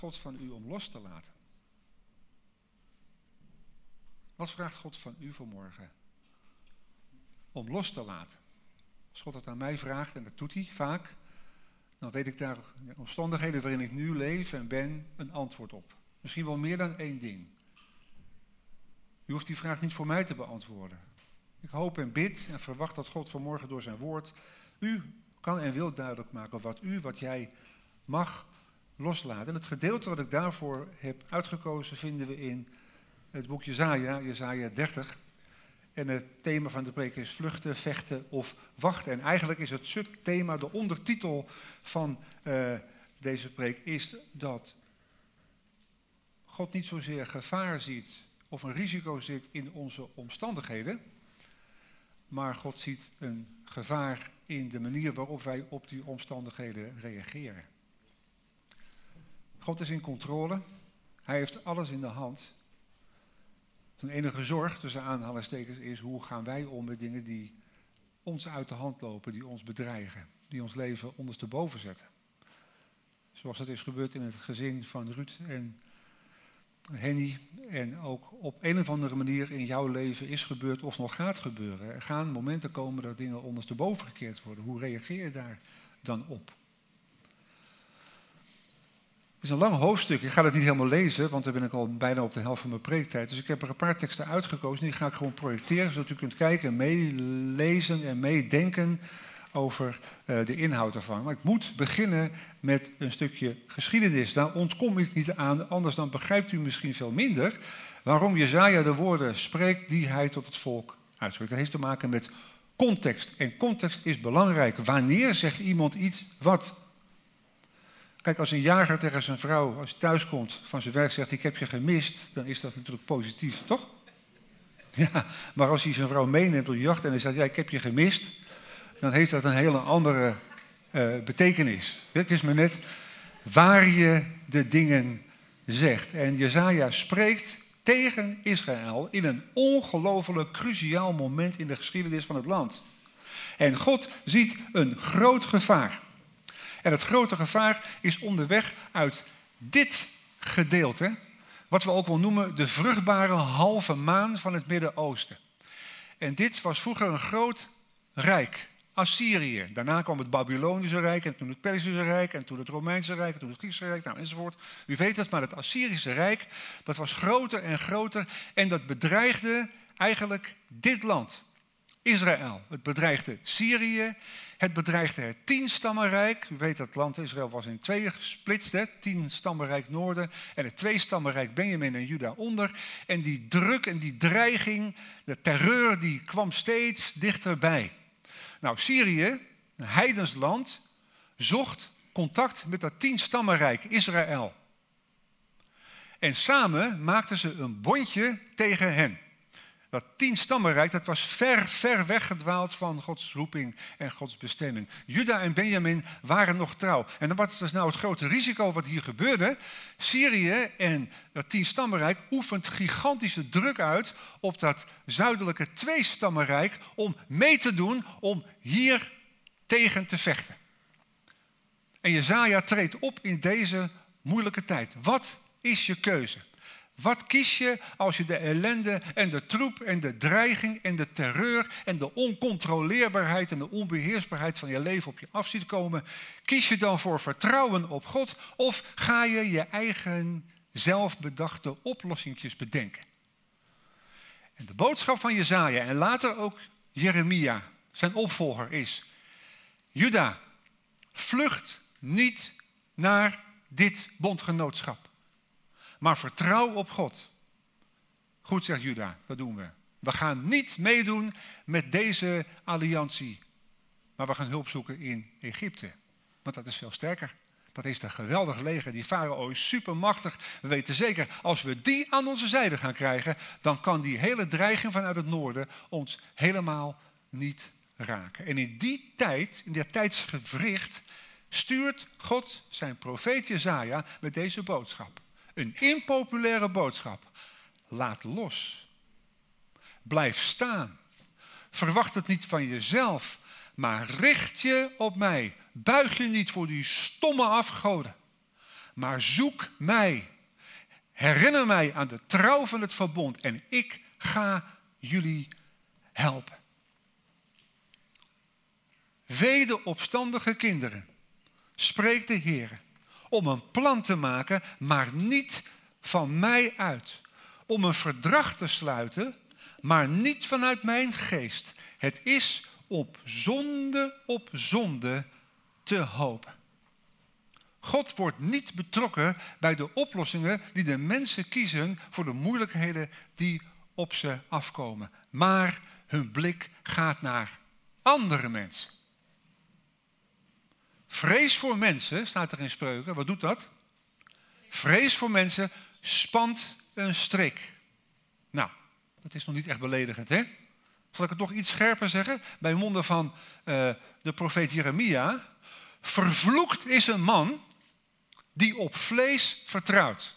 God van u om los te laten? Wat vraagt God van u vanmorgen? Om los te laten. Als God dat aan mij vraagt, en dat doet hij vaak, dan weet ik daar in de omstandigheden waarin ik nu leef en ben een antwoord op. Misschien wel meer dan één ding. U hoeft die vraag niet voor mij te beantwoorden. Ik hoop en bid en verwacht dat God vanmorgen door zijn woord u kan en wil duidelijk maken wat jij mag loslaten. En het gedeelte wat ik daarvoor heb uitgekozen vinden we in het boek Jesaja 30. En het thema van de preek is vluchten, vechten of wachten. En eigenlijk is het subthema, de ondertitel van deze preek, is dat God niet zozeer gevaar ziet of een risico zit in onze omstandigheden, maar God ziet een gevaar in de manier waarop wij op die omstandigheden reageren. God is in controle. Hij heeft alles in de hand. Zijn enige zorg, tussen aanhalingstekens, is hoe gaan wij om met dingen die ons uit de hand lopen, die ons bedreigen, die ons leven ondersteboven zetten. Zoals het is gebeurd in het gezin van Ruud en Henny en ook op een of andere manier in jouw leven is gebeurd of nog gaat gebeuren. Er gaan momenten komen dat dingen ondersteboven gekeerd worden. Hoe reageer je daar dan op? Het is een lang hoofdstuk. Ik ga het niet helemaal lezen, want dan ben ik al bijna op de helft van mijn preektijd. Dus ik heb er een paar teksten uitgekozen. Die ga ik gewoon projecteren, zodat u kunt kijken en meelezen en meedenken over de inhoud ervan. Maar ik moet beginnen met een stukje geschiedenis. Daar ontkom ik niet aan, anders dan begrijpt u misschien veel minder waarom Jesaja de woorden spreekt die hij tot het volk uitspreekt. Dat heeft te maken met context. En context is belangrijk. Wanneer zegt iemand iets wat? Kijk, als een jager tegen zijn vrouw, als hij thuis komt van zijn werk, zegt ik heb je gemist, dan is dat natuurlijk positief, toch? Ja, maar als hij zijn vrouw meeneemt op de jacht en hij zegt ja, ik heb je gemist, dan heeft dat een hele andere betekenis. Het is maar net waar je de dingen zegt. En Jesaja spreekt tegen Israël in een ongelooflijk cruciaal moment in de geschiedenis van het land. En God ziet een groot gevaar. En het grote gevaar is onderweg uit dit gedeelte, wat we ook wel noemen de vruchtbare halve maan van het Midden-Oosten. En dit was vroeger een groot rijk, Assyrië. Daarna kwam het Babylonische Rijk en toen het Perzische Rijk en toen het Romeinse Rijk en toen het Griekse Rijk, nou, enzovoort. U weet het, maar het Assyrische Rijk, dat was groter en groter en dat bedreigde eigenlijk dit land, Israël. Het bedreigde Syrië. Het bedreigde het 10-stammenrijk. U weet dat het land Israël was in tweeën gesplitst. 10-stammenrijk Noorden en het 2-stammenrijk Benjamin en Juda onder. En die druk en die dreiging, de terreur, die kwam steeds dichterbij. Nou, Syrië, een heidens land, zocht contact met dat 10-stammenrijk Israël. En samen maakten ze een bondje tegen hen. Dat 10-stammenrijk, dat was ver weggedwaald van Gods roeping en Gods bestemming. Juda en Benjamin waren nog trouw. En wat was nou het grote risico wat hier gebeurde? Syrië en dat 10-stammenrijk oefent gigantische druk uit op dat zuidelijke 2-stammenrijk om mee te doen om hier tegen te vechten. En Jesaja treedt op in deze moeilijke tijd. Wat is je keuze? Wat kies je als je de ellende en de troep en de dreiging en de terreur en de oncontroleerbaarheid en de onbeheersbaarheid van je leven op je af ziet komen? Kies je dan voor vertrouwen op God of ga je je eigen zelfbedachte oplossingjes bedenken? En de boodschap van Jesaja en later ook Jeremia, zijn opvolger, is: Juda, vlucht niet naar dit bondgenootschap. Maar vertrouw op God. Goed, zegt Juda, dat doen we. We gaan niet meedoen met deze alliantie. Maar we gaan hulp zoeken in Egypte. Want dat is veel sterker. Dat is een geweldig leger. Die farao is supermachtig. We weten zeker, als we die aan onze zijde gaan krijgen, dan kan die hele dreiging vanuit het noorden ons helemaal niet raken. En in die tijd, in dat tijdsgewricht, stuurt God zijn profeet Jesaja met deze boodschap. Een impopulaire boodschap. Laat los. Blijf staan. Verwacht het niet van jezelf, maar richt je op mij. Buig je niet voor die stomme afgoden. maar zoek mij. Herinner mij aan de trouw van het verbond en ik ga jullie helpen. Wederopstandige kinderen, spreekt de Heer, om een plan te maken, maar niet van mij uit. Om een verdrag te sluiten, maar niet vanuit mijn geest. Het is op zonde te hopen. God wordt niet betrokken bij de oplossingen die de mensen kiezen voor de moeilijkheden die op ze afkomen. Maar hun blik gaat naar andere mensen. Vrees voor mensen, staat er in Spreuken. Wat doet dat? Vrees voor mensen spant een strik. Nou, dat is nog niet echt beledigend, hè? Zal ik het nog iets scherper zeggen? Bij monden van de profeet Jeremia. Vervloekt is een man die op vlees vertrouwt.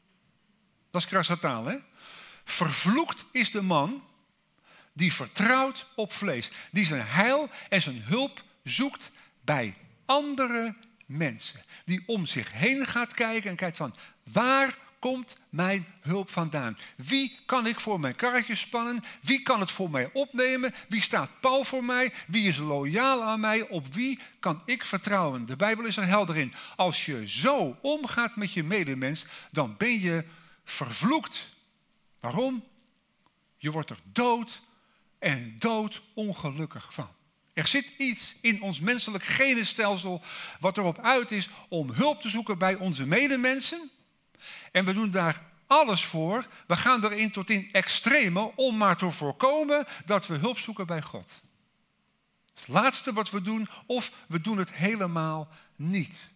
Dat is krassa taal, hè? Vervloekt is de man die vertrouwt op vlees. Die zijn heil en zijn hulp zoekt bij andere mensen. Die om zich heen gaat kijken en kijkt van, waar komt mijn hulp vandaan? Wie kan ik voor mijn karretje spannen? Wie kan het voor mij opnemen? Wie staat pal voor mij? Wie is loyaal aan mij? Op wie kan ik vertrouwen? De Bijbel is er helder in. Als je zo omgaat met je medemens, dan ben je vervloekt. Waarom? Je wordt er dood en doodongelukkig van. Er zit iets in ons menselijk genenstelsel wat erop uit is om hulp te zoeken bij onze medemensen. En we doen daar alles voor. We gaan erin tot in extreme om maar te voorkomen dat we hulp zoeken bij God. Dat is het laatste wat we doen, of we doen het helemaal niet.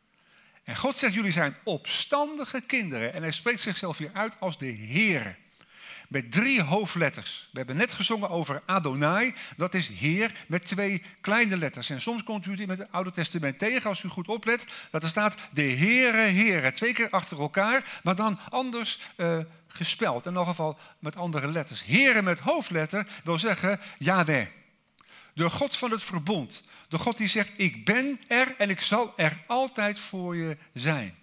En God zegt, jullie zijn opstandige kinderen. En hij spreekt zichzelf hier uit als de Heere. Met 3 hoofdletters. We hebben net gezongen over Adonai. Dat is Heer met 2 kleine letters. En soms komt u het in het Oude Testament tegen, als u goed oplet. Dat er staat de Heere, Heere. 2 keer achter elkaar, maar dan anders gespeld. In elk geval met andere letters. Heere met hoofdletter wil zeggen Yahweh. De God van het verbond. De God die zegt, ik ben er en ik zal er altijd voor je zijn.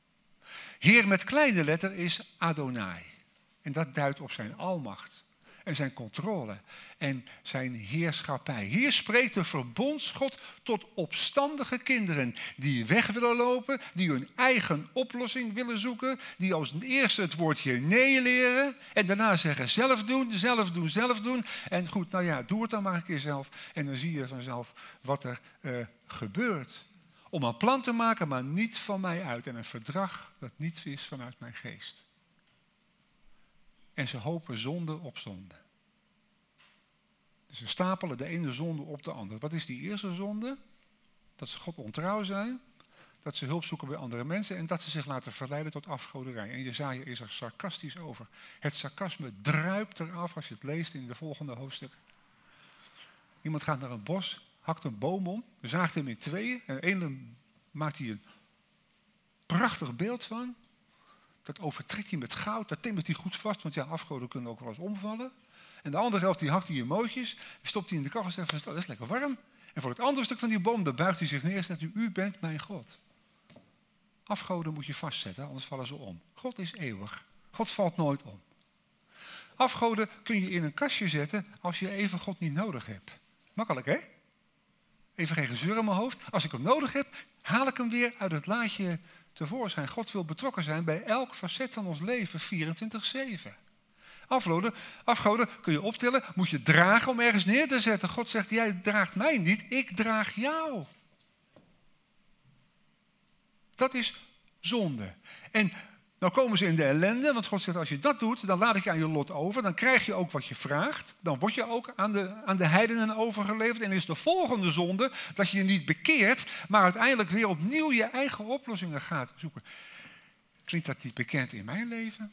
Heer met kleine letter is Adonai. En dat duidt op zijn almacht en zijn controle en zijn heerschappij. Hier spreekt de verbondsgod tot opstandige kinderen die weg willen lopen, die hun eigen oplossing willen zoeken, die als eerste het woordje nee leren en daarna zeggen zelf doen, zelf doen, zelf doen. En goed, nou ja, doe het dan maar een keer zelf en dan zie je vanzelf wat er gebeurt. Om een plan te maken, maar niet van mij uit en een verdrag dat niet is vanuit mijn geest. En ze hopen zonde op zonde. Dus ze stapelen de ene zonde op de andere. Wat is die eerste zonde? Dat ze God ontrouw zijn. Dat ze hulp zoeken bij andere mensen. En dat ze zich laten verleiden tot afgoderij. En Jesaja is er sarcastisch over. Het sarcasme druipt eraf als je het leest in de volgende hoofdstuk. Iemand gaat naar een bos, hakt een boom om, zaagt hem in 2. En de ene maakt hij een prachtig beeld van. Dat overtrekt hij met goud, dat timmert hij goed vast, want ja, afgoden kunnen ook wel eens omvallen. En de andere helft die hakt hij in mootjes, die stopt hij in de kachel en zegt, dat is lekker warm. En voor het andere stuk van die boom, daar buigt hij zich neer en zegt, u bent mijn God. Afgoden moet je vastzetten, anders vallen ze om. God is eeuwig. God valt nooit om. Afgoden kun je in een kastje zetten als je even God niet nodig hebt. Makkelijk, hè? Even geen gezeur in mijn hoofd. Als ik hem nodig heb, haal ik hem weer uit het laadje tevoorschijn. God wil betrokken zijn bij elk facet van ons leven, 24/7. Afgoden kun je optillen, moet je dragen om ergens neer te zetten. God zegt, jij draagt mij niet, ik draag jou. Dat is zonde. En nou komen ze in de ellende, want God zegt, als je dat doet, dan laat ik je aan je lot over. Dan krijg je ook wat je vraagt. Dan word je ook aan de heidenen overgeleverd. En is de volgende zonde dat je je niet bekeert, maar uiteindelijk weer opnieuw je eigen oplossingen gaat zoeken. Klinkt dat niet bekend in mijn leven?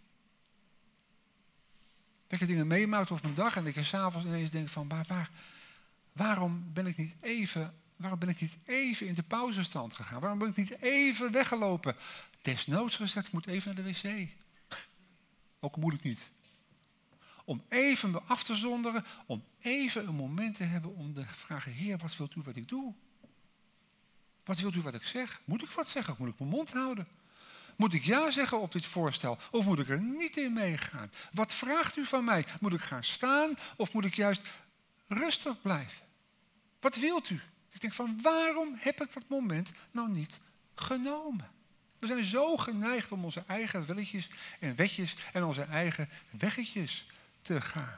Dat je dingen meemaakt op een dag en dat je s'avonds ineens denkt van, waarom ben ik niet even in de pauzestand gegaan? Waarom ben ik niet even weggelopen? Desnoods gezegd, ik moet even naar de wc. Ook moet ik niet. Om even me af te zonderen, om even een moment te hebben om te vragen, Heer, wat wilt u wat ik doe? Wat wilt u wat ik zeg? Moet ik wat zeggen of moet ik mijn mond houden? Moet ik ja zeggen op dit voorstel of moet ik er niet in meegaan? Wat vraagt u van mij? Moet ik gaan staan of moet ik juist rustig blijven? Wat wilt u? Ik denk van, waarom heb ik dat moment nou niet genomen? We zijn zo geneigd om onze eigen willetjes en wetjes en onze eigen weggetjes te gaan.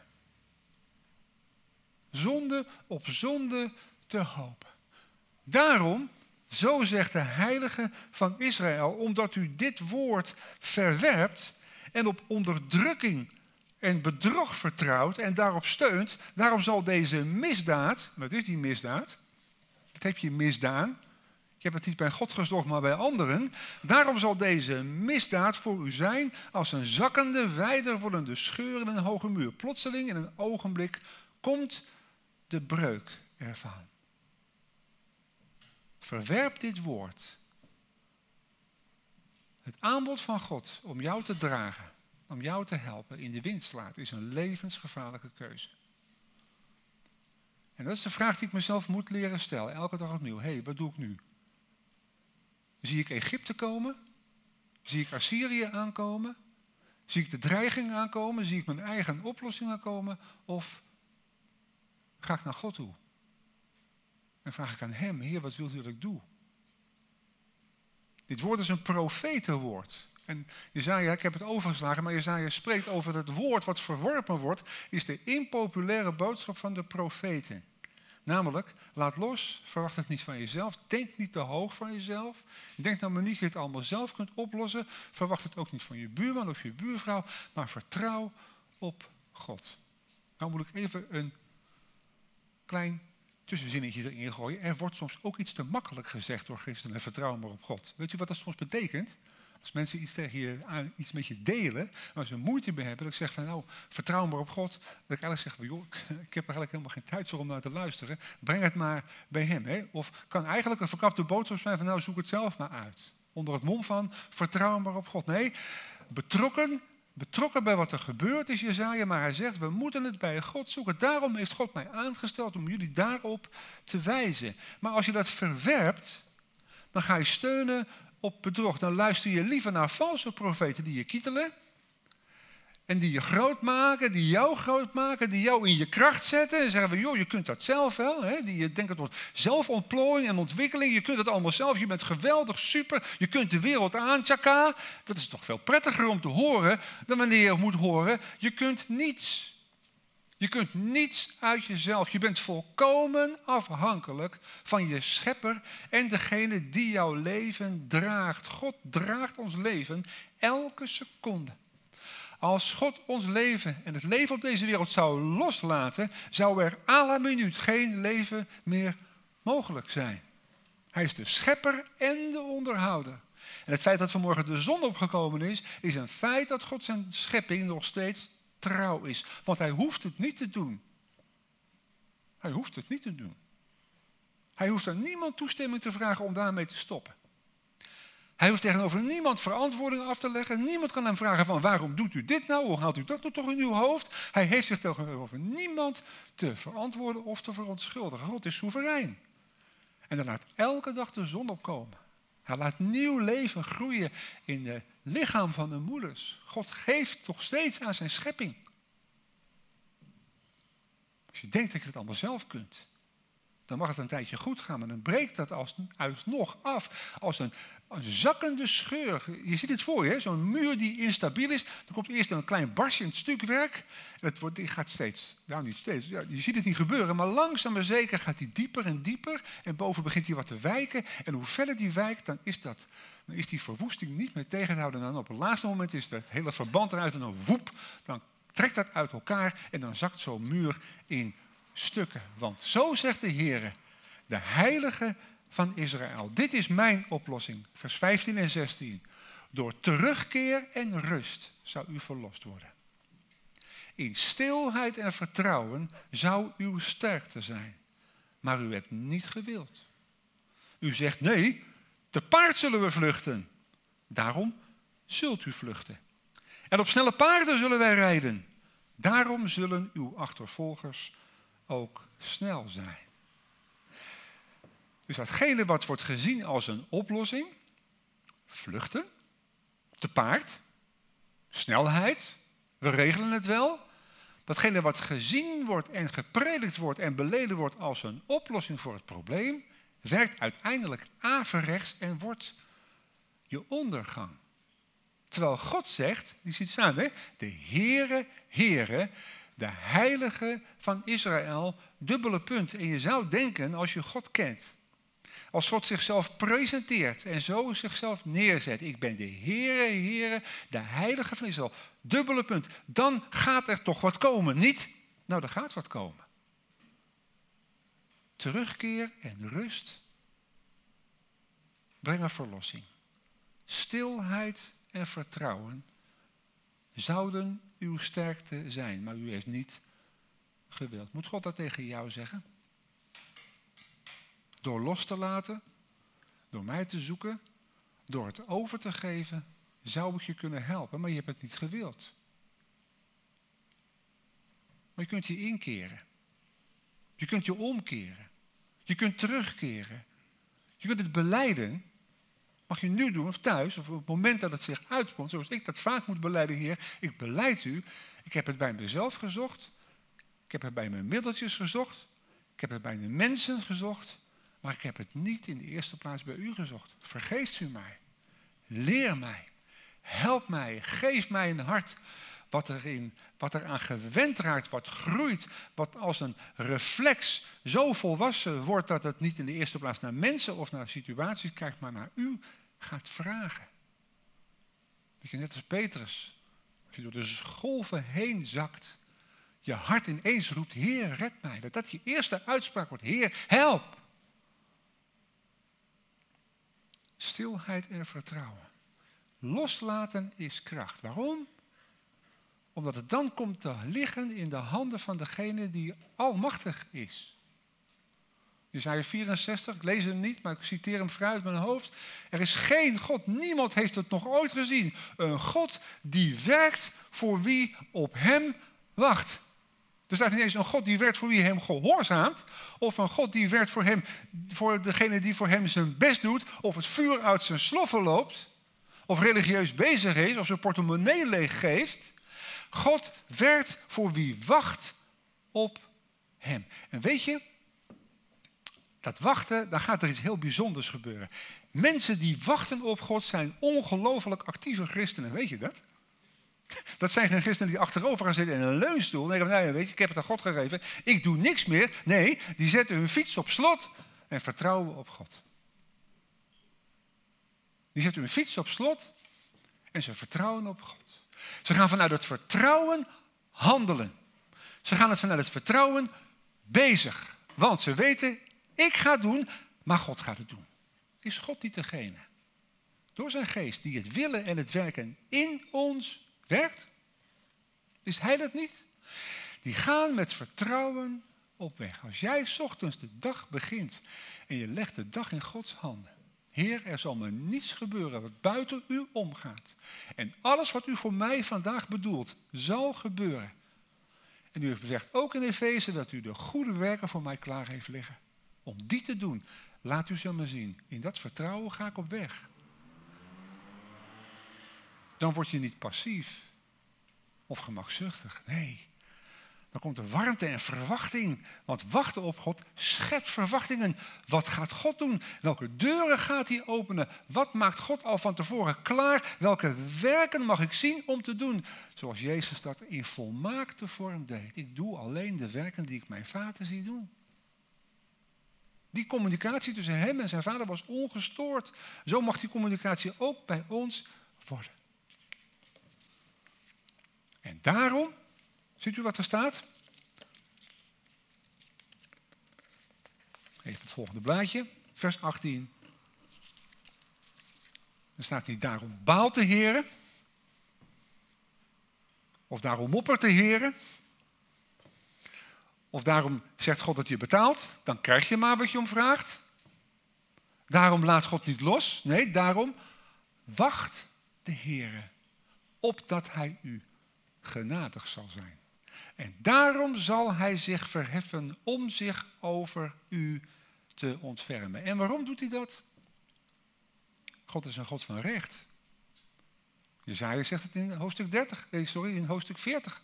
Zonde op zonde te hopen. Daarom, zo zegt de Heilige van Israël, omdat u dit woord verwerpt en op onderdrukking en bedrog vertrouwt en daarop steunt, daarom zal deze misdaad, wat is die misdaad? Dat heb je misdaan. Je hebt het niet bij God gezocht, maar bij anderen. Daarom zal deze misdaad voor u zijn als een zakkende, wijderwordende scheur in een hoge muur. Plotseling, in een ogenblik, komt de breuk ervan. Verwerp dit woord. Het aanbod van God om jou te dragen, om jou te helpen, in de wind slaat, is een levensgevaarlijke keuze. En dat is de vraag die ik mezelf moet leren stellen, elke dag opnieuw. Hé, wat doe ik nu? Zie ik Egypte komen? Zie ik Assyrië aankomen? Zie ik de dreiging aankomen? Zie ik mijn eigen oplossing aankomen? Of ga ik naar God toe? En vraag ik aan hem, Heer, wat wilt u dat ik doe? Dit woord is een profetenwoord. En Jesaja, ik heb het overgeslagen, maar Jesaja spreekt over het woord wat verworpen wordt, is de impopulaire boodschap van de profeten. Namelijk, laat los, verwacht het niet van jezelf, denk niet te hoog van jezelf. Denk nou maar niet dat je het allemaal zelf kunt oplossen. Verwacht het ook niet van je buurman of je buurvrouw, maar vertrouw op God. Nou moet ik even een klein tussenzinnetje erin gooien. Er wordt soms ook iets te makkelijk gezegd door christenen, vertrouw maar op God. Weet u wat dat soms betekent? Als mensen iets met je delen, waar ze moeite mee hebben, dat ik zeg van nou, vertrouw maar op God. Dat ik eigenlijk zeg van joh, ik heb er eigenlijk helemaal geen tijd voor om naar te luisteren. Breng het maar bij hem. Hè? Of kan eigenlijk een verkapte boodschap zijn van nou, zoek het zelf maar uit. Onder het mom van vertrouw maar op God. Nee, betrokken bij wat er gebeurd is, Jesaja, maar hij zegt, we moeten het bij God zoeken. Daarom heeft God mij aangesteld om jullie daarop te wijzen. Maar als je dat verwerpt, dan ga je steunen op bedrog. Dan luister je liever naar valse profeten die je kietelen. En die je groot maken, die jou groot maken, die jou in je kracht zetten. En zeggen we, joh, je kunt dat zelf wel. Hè? Die je denkt tot zelfontplooiing en ontwikkeling. Je kunt het allemaal zelf, je bent geweldig, super. Je kunt de wereld aan, tjaka. Dat is toch veel prettiger om te horen dan wanneer je moet horen. Je kunt niets. Je kunt niets uit jezelf. Je bent volkomen afhankelijk van je schepper en degene die jouw leven draagt. God draagt ons leven elke seconde. Als God ons leven en het leven op deze wereld zou loslaten, zou er à la minuut geen leven meer mogelijk zijn. Hij is de schepper en de onderhouder. En het feit dat vanmorgen de zon opgekomen is een feit dat God zijn schepping nog steeds trouw is. Want hij hoeft het niet te doen. Hij hoeft het niet te doen. Hij hoeft aan niemand toestemming te vragen om daarmee te stoppen. Hij hoeft tegenover niemand verantwoording af te leggen. Niemand kan hem vragen van waarom doet u dit nou? Hoe haalt u dat nou toch in uw hoofd? Hij heeft zich tegenover niemand te verantwoorden of te verontschuldigen. God is soeverein. En dan laat elke dag de zon opkomen. Hij laat nieuw leven groeien in het lichaam van de moeders. God geeft toch steeds aan zijn schepping. Als je denkt dat je het allemaal zelf kunt, dan mag het een tijdje goed gaan, maar dan breekt dat alsnog af als een zakkende scheur. Je ziet het voor je, zo'n muur die instabiel is. Dan komt eerst een klein barsje in het stukwerk. En die gaat steeds, nou niet steeds, ja, je ziet het niet gebeuren, maar langzaam maar zeker gaat die dieper en dieper. En boven begint hij wat te wijken. En hoe verder die wijkt, dan is die verwoesting niet meer tegen te houden. En dan op het laatste moment is het hele verband eruit en dan woep, dan trekt dat uit elkaar en dan zakt zo'n muur in stukken. Want zo zegt de Heere, de Heilige van Israël. Dit is mijn oplossing. Vers 15 en 16. Door terugkeer en rust zou u verlost worden. In stilheid en vertrouwen zou uw sterkte zijn. Maar u hebt niet gewild. U zegt nee, te paard zullen we vluchten. Daarom zult u vluchten. En op snelle paarden zullen wij rijden. Daarom zullen uw achtervolgers ook snel zijn. Dus datgene wat wordt gezien als een oplossing, vluchten, te paard, snelheid, we regelen het wel. Datgene wat gezien wordt en gepredikt wordt en beleden wordt als een oplossing voor het probleem, werkt uiteindelijk averechts en wordt je ondergang. Terwijl God zegt, die ziet staan, hè, de Heere, Heere, de Heilige van Israël, dubbele punt. En je zou denken, als je God kent, als God zichzelf presenteert en zo zichzelf neerzet. Ik ben de Heere, Heere, de Heilige van Israël. Dubbele punt. Dan gaat er toch wat komen. Niet, nou er gaat wat komen. Terugkeer en rust brengen verlossing. Stilheid en vertrouwen zouden uw sterkte zijn, maar u heeft niet gewild. Moet God dat tegen jou zeggen? Door los te laten, door mij te zoeken, door het over te geven, zou ik je kunnen helpen, maar je hebt het niet gewild. Maar je kunt je inkeren. Je kunt je omkeren. Je kunt terugkeren. Je kunt het belijden. Mag je nu doen, of thuis, of op het moment dat het zich uitkomt, zoals ik dat vaak moet belijden, Heer. Ik belijd u. Ik heb het bij mezelf gezocht. Ik heb het bij mijn middeltjes gezocht. Ik heb het bij de mensen gezocht. Maar ik heb het niet in de eerste plaats bij u gezocht. Vergeeft u mij. Leer mij. Help mij. Geef mij een hart wat er aan gewend raakt, wat groeit, wat als een reflex zo volwassen wordt dat het niet in de eerste plaats naar mensen of naar situaties kijkt, maar naar u gaat vragen. Dat je net als Petrus, als je door de golven heen zakt, je hart ineens roept, Heer, red mij. Dat je eerste uitspraak wordt, Heer, help. Stilheid en vertrouwen. Loslaten is kracht. Waarom? Omdat het dan komt te liggen in de handen van degene die almachtig is. Jesaja 64, ik lees hem niet, maar ik citeer hem vrij uit mijn hoofd. Er is geen God, niemand heeft het nog ooit gezien. Een God die werkt voor wie op hem wacht. Er staat niet eens een God die werkt voor wie hem gehoorzaamt. Of een God die werkt voor degene die voor hem zijn best doet. Of het vuur uit zijn sloffen loopt. Of religieus bezig is. Of zijn portemonnee leeg geeft. God werkt voor wie wacht op hem. En weet je, dat wachten, dan gaat er iets heel bijzonders gebeuren. Mensen die wachten op God zijn ongelooflijk actieve christenen. Weet je dat? Dat zijn geen christenen die achterover gaan zitten in een leunstoel. En denken, nou ja, weet je, ik heb het aan God gegeven. Ik doe niks meer. Nee, die zetten hun fiets op slot en vertrouwen op God. Die zetten hun fiets op slot en ze vertrouwen op God. Ze gaan vanuit het vertrouwen handelen. Ze gaan vanuit het vertrouwen bezig. Want ze weten, ik ga het doen, maar God gaat het doen. Is God niet degene? Door zijn geest die het willen en het werken in ons werkt? Is hij dat niet? Die gaan met vertrouwen op weg. Als jij 's ochtends de dag begint en je legt de dag in Gods handen. Heer, er zal me niets gebeuren wat buiten u omgaat. En alles wat u voor mij vandaag bedoelt, zal gebeuren. En u heeft gezegd ook in Efeze dat u de goede werken voor mij klaar heeft liggen. Om die te doen. Laat u ze maar zien. In dat vertrouwen ga ik op weg. Dan word je niet passief of gemakzuchtig. Nee. Dan komt er warmte en verwachting. Want wachten op God schept verwachtingen. Wat gaat God doen? Welke deuren gaat hij openen? Wat maakt God al van tevoren klaar? Welke werken mag ik zien om te doen? Zoals Jezus dat in volmaakte vorm deed. Ik doe alleen de werken die ik mijn vader zie doen. Die communicatie tussen hem en zijn vader was ongestoord. Zo mag die communicatie ook bij ons worden. En daarom, ziet u wat er staat? Even het volgende blaadje, vers 18. Er staat niet daarom baalt de Heere. Of daarom moppert de Heere. Of daarom zegt God dat je betaalt. Dan krijg je maar wat je om vraagt. Daarom laat God niet los. Nee, daarom wacht de Heere. Opdat hij u genadig zal zijn. En daarom zal hij zich verheffen om zich over u te ontfermen. En waarom doet hij dat? God is een God van recht. Jesaja zegt het in hoofdstuk 40.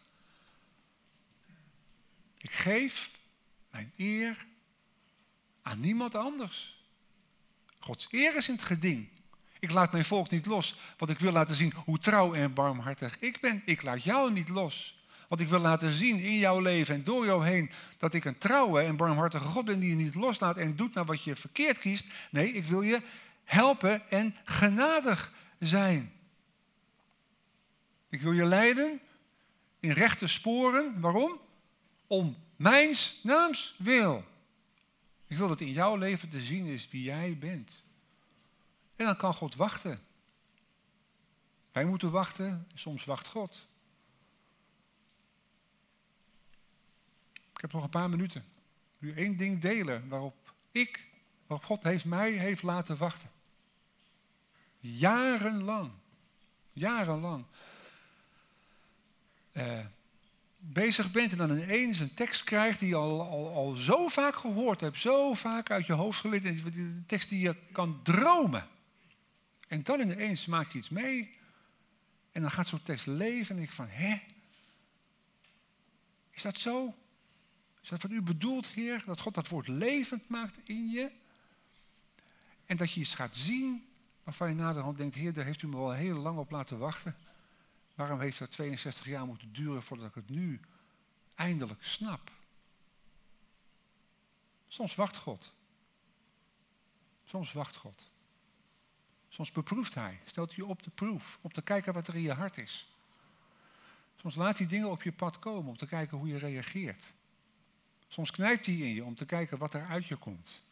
Ik geef mijn eer aan niemand anders. Gods eer is in het geding. Ik laat mijn volk niet los, want ik wil laten zien hoe trouw en barmhartig ik ben. Ik laat jou niet los, want ik wil laten zien in jouw leven en door jou heen dat ik een trouwe en barmhartige God ben die je niet loslaat en doet naar wat je verkeerd kiest. Nee, ik wil je helpen en genadig zijn. Ik wil je leiden in rechte sporen. Waarom? Om mijns naams wil. Ik wil dat in jouw leven te zien is wie jij bent. En dan kan God wachten. Wij moeten wachten, soms wacht God. Ik heb nog een paar minuten. Ik wil 1 ding delen waarop God mij heeft laten wachten. Jarenlang. Bezig bent en dan ineens een tekst krijgt die je al zo vaak gehoord hebt, zo vaak uit je hoofd geleerd, een tekst die je kan dromen. En dan ineens maak je iets mee en dan gaat zo'n tekst leven en ik van, is dat zo? Is dat wat u bedoelt, Heer? Dat God dat woord levend maakt in je? En dat je iets gaat zien waarvan je naderhand denkt, Heer, daar heeft u me wel heel lang op laten wachten. Waarom heeft dat 62 jaar moeten duren voordat ik het nu eindelijk snap? Soms wacht God. Soms beproeft hij. Stelt je op de proef. Om te kijken wat er in je hart is. Soms laat hij dingen op je pad komen. Om te kijken hoe je reageert. Soms knijpt hij in je. Om te kijken wat er uit je komt.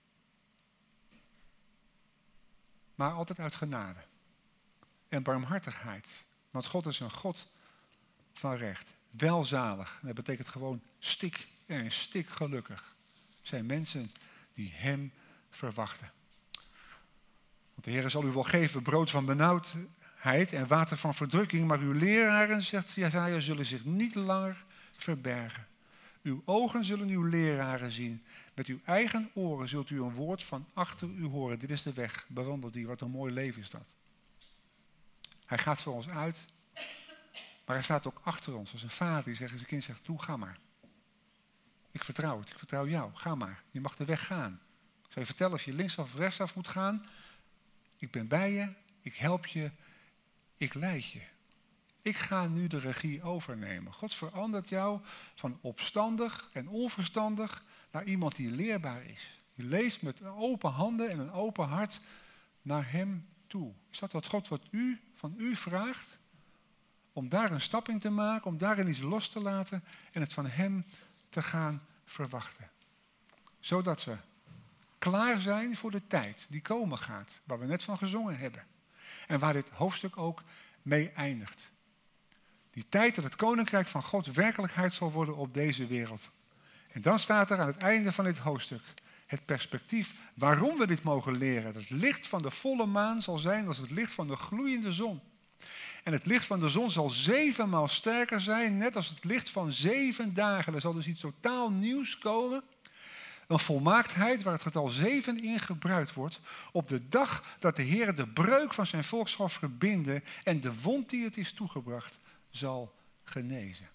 Maar altijd uit genade. En barmhartigheid. Want God is een God van recht. Welzalig. En dat betekent gewoon stik en stik gelukkig. Zijn mensen die hem verwachten. Want de Heer zal u wel geven brood van benauwdheid en water van verdrukking. Maar uw leraren, zegt Jesaja, zullen zich niet langer verbergen. Uw ogen zullen uw leraren zien. Met uw eigen oren zult u een woord van achter u horen. Dit is de weg, bewandel die. Wat een mooi leven is dat. Hij gaat voor ons uit, maar hij staat ook achter ons. Als een vader die zegt, zijn kind zegt, toe, ga maar. Ik vertrouw het, ik vertrouw jou, ga maar. Je mag de weg gaan. Ik zal je vertellen, als je linksaf of rechtsaf moet gaan, ik ben bij je, ik help je, ik leid je. Ik ga nu de regie overnemen. God verandert jou van opstandig en onverstandig naar iemand die leerbaar is. Die leest met open handen en een open hart naar hem toe. Is dat wat God van u vraagt? Om daar een stap in te maken, om daarin iets los te laten en het van hem te gaan verwachten. Zodat we klaar zijn voor de tijd die komen gaat, waar we net van gezongen hebben. En waar dit hoofdstuk ook mee eindigt. Die tijd dat het koninkrijk van God werkelijkheid zal worden op deze wereld. En dan staat er aan het einde van dit hoofdstuk het perspectief waarom we dit mogen leren. Dat het licht van de volle maan zal zijn als het licht van de gloeiende zon. En het licht van de zon zal 7 maal sterker zijn, net als het licht van 7 dagen. Er zal dus iets totaal nieuws komen. Een volmaaktheid waar het getal 7 in gebruikt wordt. Op de dag dat de Heer de breuk van zijn volk zal verbinden en de wond die het is toegebracht zal genezen.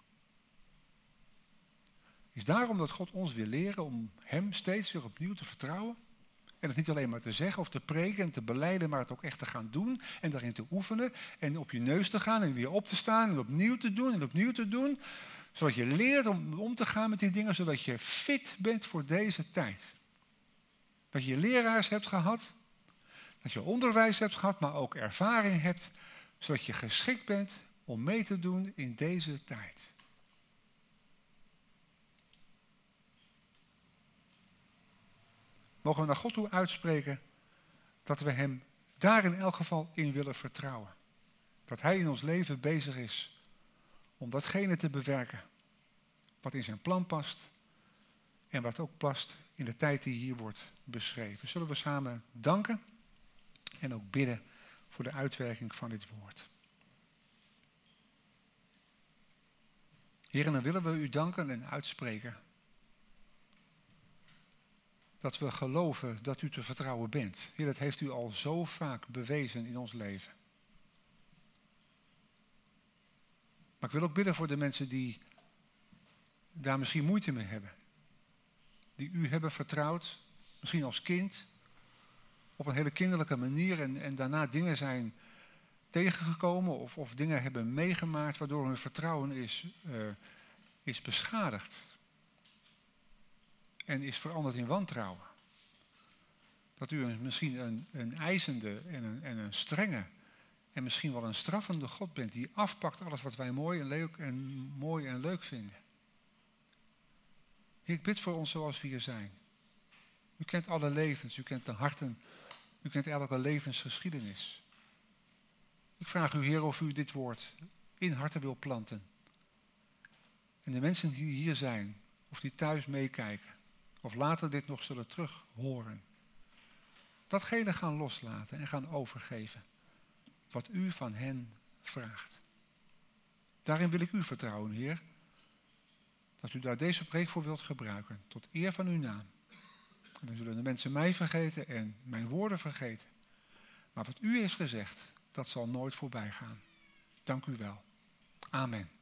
Het is daarom dat God ons wil leren om hem steeds weer opnieuw te vertrouwen. En het niet alleen maar te zeggen of te preken en te belijden, maar het ook echt te gaan doen en daarin te oefenen. En op je neus te gaan en weer op te staan en opnieuw te doen en opnieuw te doen. Zodat je leert om te gaan met die dingen, zodat je fit bent voor deze tijd. Dat je leraars hebt gehad, dat je onderwijs hebt gehad, maar ook ervaring hebt. Zodat je geschikt bent om mee te doen in deze tijd. Mogen we naar God toe uitspreken dat we hem daar in elk geval in willen vertrouwen. Dat hij in ons leven bezig is om datgene te bewerken wat in zijn plan past en wat ook past in de tijd die hier wordt beschreven. Zullen we samen danken en ook bidden voor de uitwerking van dit woord. Heer, dan willen we u danken en uitspreken dat we geloven dat u te vertrouwen bent. Heer, dat heeft u al zo vaak bewezen in ons leven. Maar ik wil ook bidden voor de mensen die daar misschien moeite mee hebben. Die u hebben vertrouwd, misschien als kind, op een hele kinderlijke manier en daarna dingen zijn tegengekomen of dingen hebben meegemaakt waardoor hun vertrouwen is beschadigd. En is veranderd in wantrouwen. Dat u misschien een eisende en een strenge en misschien wel een straffende God bent die afpakt alles wat wij mooi en leuk vinden. Heer, ik bid voor ons zoals we hier zijn. U kent alle levens, u kent de harten, u kent elke levensgeschiedenis. Ik vraag u, Heer, of u dit woord in harten wil planten. En de mensen die hier zijn, of die thuis meekijken, of later dit nog zullen terug horen, datgene gaan loslaten en gaan overgeven wat u van hen vraagt. Daarin wil ik u vertrouwen, Heer, dat u daar deze preek voor wilt gebruiken, tot eer van uw naam. En dan zullen de mensen mij vergeten en mijn woorden vergeten. Maar wat u heeft gezegd, dat zal nooit voorbij gaan. Dank u wel. Amen.